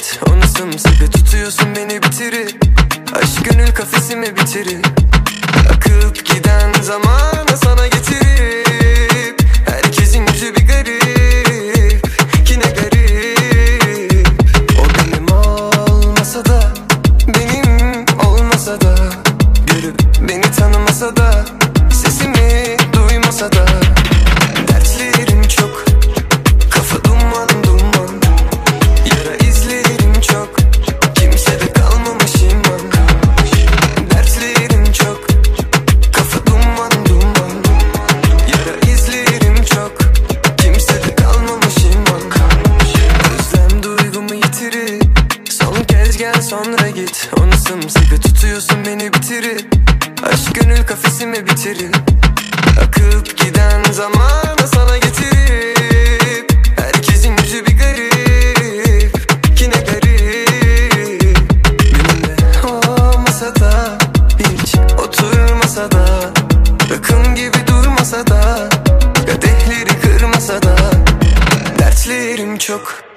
git. Onu sımsıkı tutuyorsun, beni bitirir. Aşk gönül kafesime bitirir. Akıp giden zamanı sana getirip herkesin yüzü bir garip, ki ne garip. O benim olmasa da, benim olmasa da, görüp beni tanımasa da, sesimi duymasa da. Dertlerim çok, kafa duman duman, yara izlerim çok, kimsede kalmamış iman. Dertlerim çok, kafa duman duman, yara izlerim çok, kimsede kalmamış iman. Özlem duygumu yitirir. Son kez gel sonra git. Onu sımsıkı tutuyorsun, beni bitirir. Aşk gönül kafesime bitirir. Akıp giden zamanı sana getirip herkesin yüzü bir garip, ki ne garip. Günümde olmasa da, hiç oturmasa da, rakım gibi durmasa da, kadehleri kırmasa da. Dertlerim çok,